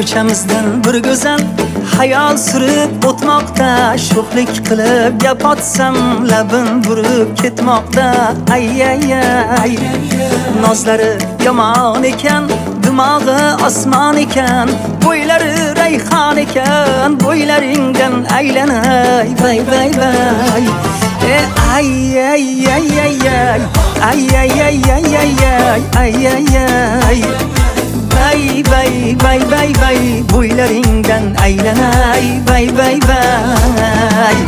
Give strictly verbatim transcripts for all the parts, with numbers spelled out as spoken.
ko'chamizdan bir go'zal hayol surib o'tmoqda, sho'xlik qilib gap otsam labin burib ketmoqda. Ay ay ay, nozlari yomon ekan, dimog'i osmon ekan, bo'ylari rayhon ekan, bo'ylaringdan aylanay vay vay vay. E ay ay ay ay ay ay ay ay ay ay ay ay ay. Vay vay vay vay vay, bo'ylaringdan aylanay vay vay vay.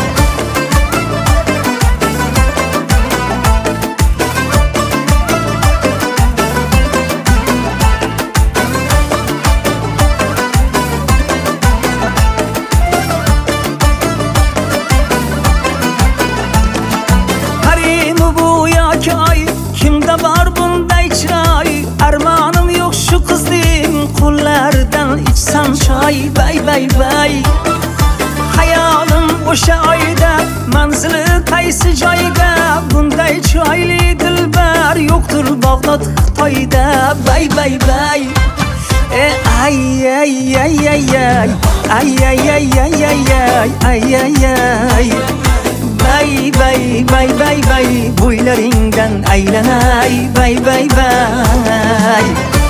Harimi bu yoki oy, kimda bor bunday chiroy? Armonim yo'q shu qizning qo'llaridan ichsam choy vay vay vay. Hayolim o'sha oyda, manzili qaysi joyga? Bunday chiroyli dilbar yo'qdir Bag'dod Xitoyda vay vay vay. E ay ay ay ay ay ay ay ay ay ay ay ay ay. Vay vay vay vay vay, bo'ylaringdan aylanay vay vay vay.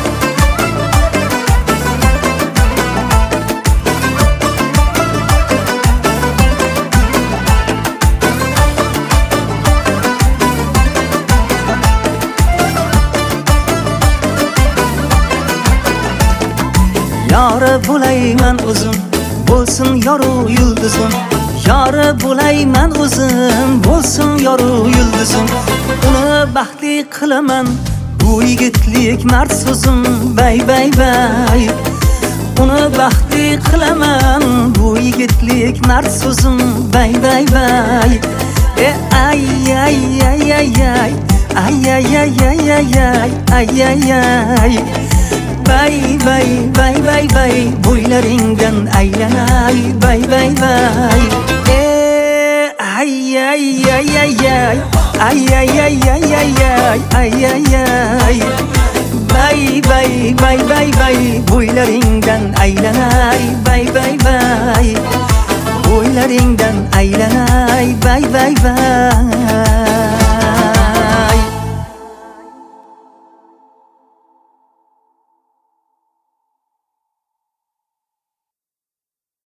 Yora bo'layman o'zim, bo'lsin yorug' yulduzim. Yora bo'layman o'zim, bo'lsin yorug' yulduzim. Uni baxtli qilaman, bu yigitlik mard so'zim vay vay vay. Uni baxtli qilaman, bu yigitlik mard so'zim vay vay vay. E ay ay ay ay ay ay ay ay ay ay ay ay ay. Vay vay vay vay vay, bo'ylaringdan aylanay vay vay vay. E ay ay ay ay ay ay ay ay ay ay ay ay ay. Vay vay vay vay vay, bo'ylaringdan aylanay vay vay vay. Bo'ylaringdan aylanay vay vay vay.